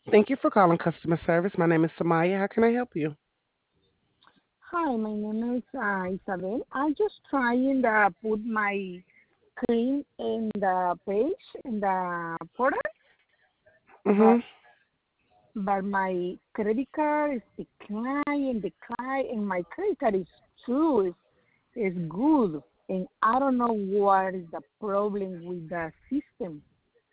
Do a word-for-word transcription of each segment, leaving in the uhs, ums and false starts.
Thank you for calling customer service. My name is Samaya. How can I help you? Hi, my name is uh, Isabel. I just trying to put my cream in the page in the portal, but Mm-hmm. but my credit card is decline decline, and my credit card is true, is is good, and I don't know what is the problem with the system.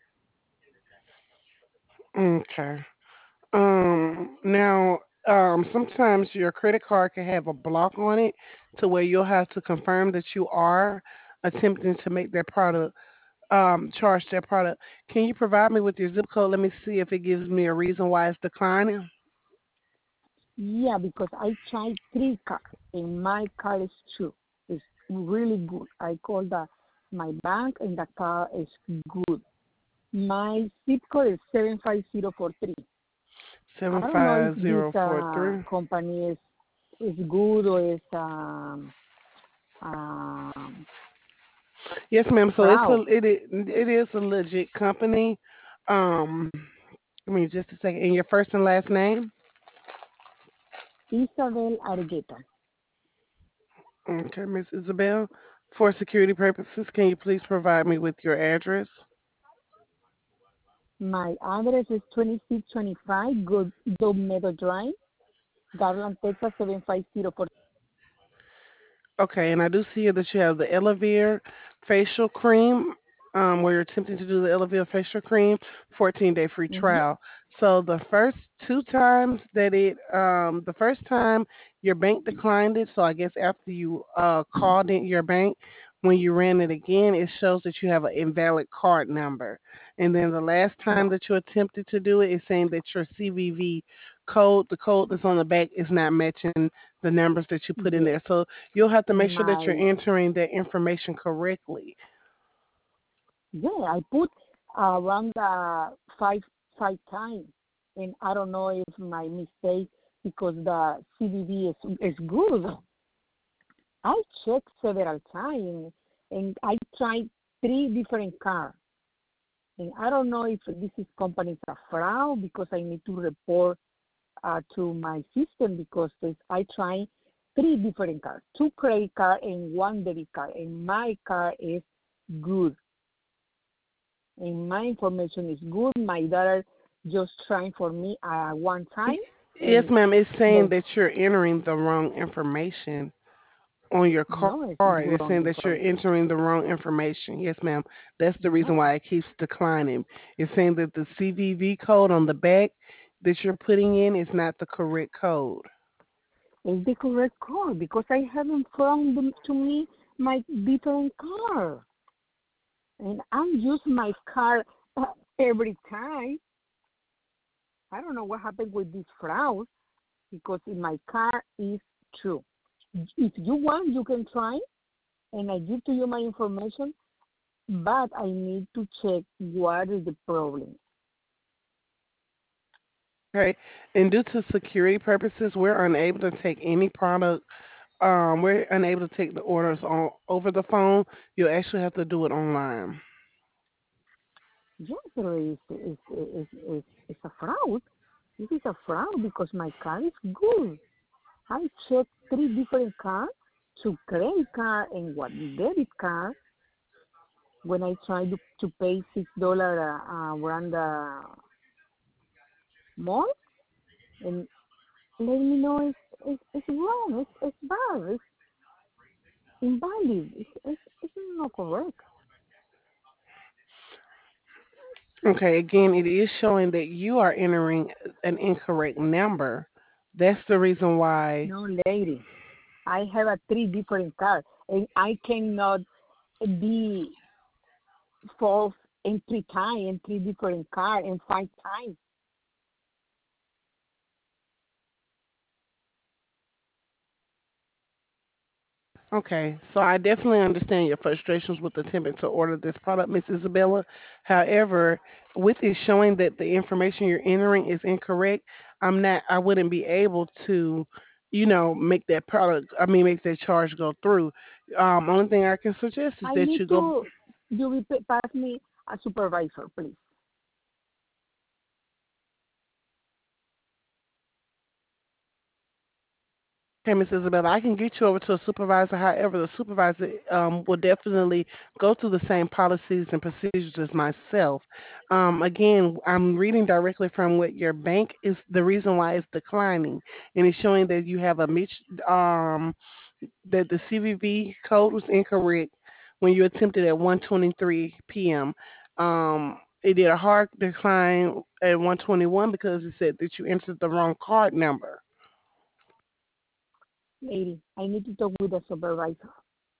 Okay. Um, now, um, sometimes your credit card can have a block on it to where you'll have to confirm that you are attempting to make that product, um, charge that product. Can you provide me with your zip code? Let me see if it gives me a reason why it's declining. Yeah, because I tried three cards, and my card is true. It's really good. I called the my bank, and the card is good. My zip code is seven five zero four three. I don't know if this uh, seven five zero four three. company is is good or is um, um, Yes, ma'am. So it's a fraud. it is, it is a legit company. Um, give me just a second. And your first and last name? Isabel Argueta. Okay, Miss Isabel. For security purposes, can you please provide me with your address? My address is twenty-six twenty-five Good Dome Meadow Drive, Garland, Texas seven five zero four. Okay, and I do see here that you have the Elevere facial cream, um, where you're attempting to do the Elevere facial cream, fourteen day free Mm-hmm. trial. So the first two times that it, um, the first time your bank declined it, so I guess after you uh, called in your bank, when you ran it again, it shows that you have an invalid card number. And then the last time Yeah. that you attempted to do it, it's saying that your C V V code, the code that's on the back, is not matching the numbers that you put in Yes. there. So you'll have to make sure that you're My entering that information correctly. yeah. I put uh, around uh, five five times, and I don't know if my mistake because the C V V is is good. I checked several times, and I tried three different cars. And I don't know if this is company is a fraud because I need to report uh, to my system because this, I tried three different cars, two credit card and one debit card, and my car is good, and my information is good. My daughter just trying for me uh, one time, Yes, and ma'am. It's saying the that you're entering the wrong information on your card. no, it's It's good saying on that you're information. entering the wrong information. Yes, ma'am. That's the reason No, why it keeps declining. It's saying that the C V V code on the back that you're putting in is not the correct code. it's the correct car because I haven't found them to me my different car. And I use my car uh, every time. I don't know what happened with this fraud because in my car is true. If you want, you can try, and I give to you my information, but I need to check what is the problem. Okay. And due to security purposes, we're unable to take any product. Um, we're unable to take the orders on over the phone. You actually have to do it online. Yes, there is is is is is a fraud. This is a fraud because my car is good. I checked three different cards, two credit card and one debit card. When I tried to, to pay six dollar uh, uh, around the mall, and let me know it's, it's, it's wrong, it's, it's bad, it's invalid, it's, it's, it's not correct. Okay, again, it is showing that you are entering an incorrect number. That's the reason why. No, lady, I have a three different cards, and I cannot be false in three times, in three different cards, and five times. Okay, so I definitely understand your frustrations with attempting to order this product, Miss Isabella. However, with it showing that the information you're entering is incorrect, I'm not. I wouldn't be able to, you know, make that product. I mean, make that charge go through. Um, only thing I can suggest is I that need you go. to, you will pass me a supervisor, please. Okay, Miss Isabella, I can get you over to a supervisor. However, the supervisor um, will definitely go through the same policies and procedures as myself. Um, again, I'm reading directly from what your bank is, the reason why it's declining, and it's showing that you have a Mitch, um, that the C V V code was incorrect when you attempted at one twenty-three p m. Um, it did a hard decline at one twenty-one because it said that you entered the wrong card number. Lady, I need to talk with the supervisor.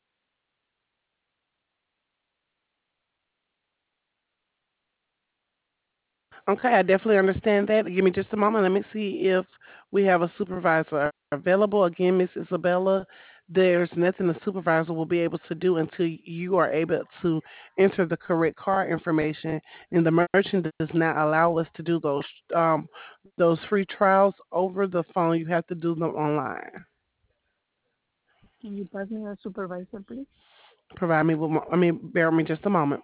Okay, I definitely understand that. Give me just a moment. Let me see if we have a supervisor available. Again, Miss Isabella, there's nothing the supervisor will be able to do until you are able to enter the correct card information. And the merchant does not allow us to do those um, those free trials over the phone. You have to do them online. Can you pass me a supervisor, please? Provide me with, mo- I mean, bear with me just a moment.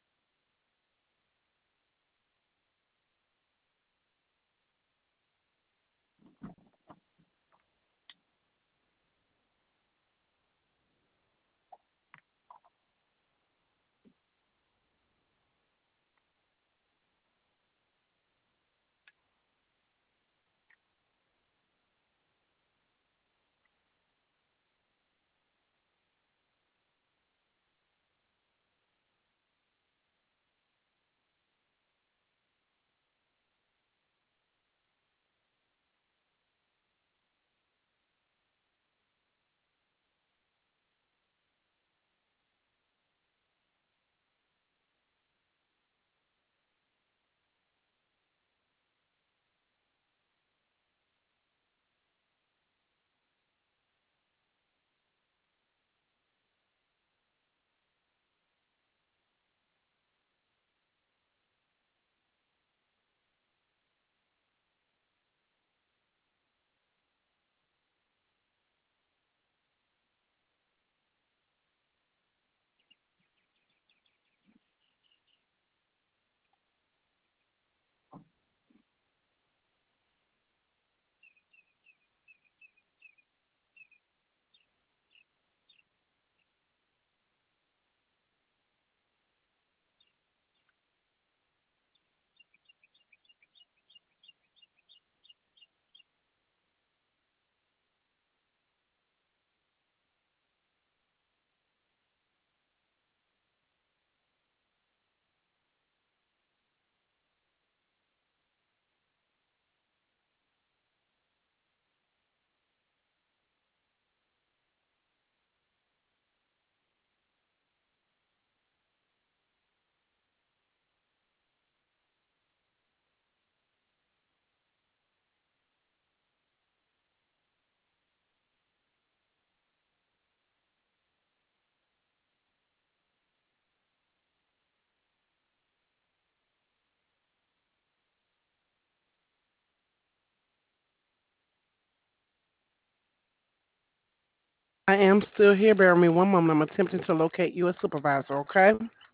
I am still here. Bear with me one moment. I'm attempting to locate you a supervisor, okay?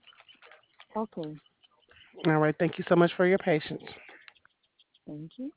Okay, All right. Thank you so much for your patience. thank you.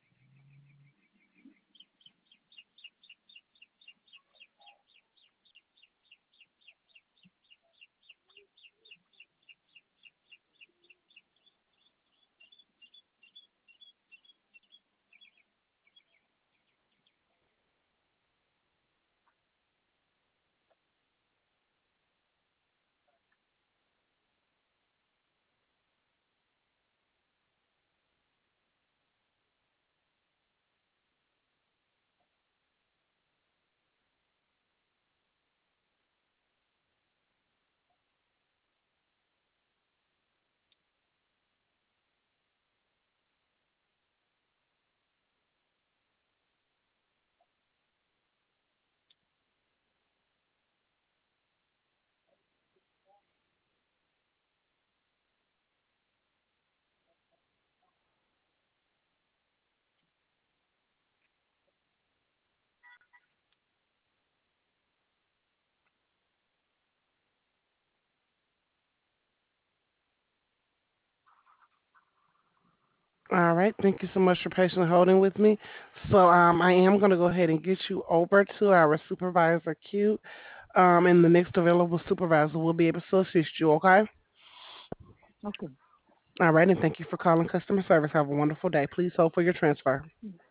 All right. Thank you so much for patiently holding with me. So um, I am going to go ahead and get you over to our supervisor, Q. Um, and the next available supervisor will be able to assist you. Okay. Okay. All right. And thank you for calling customer service. Have a wonderful day. Please hold for your transfer.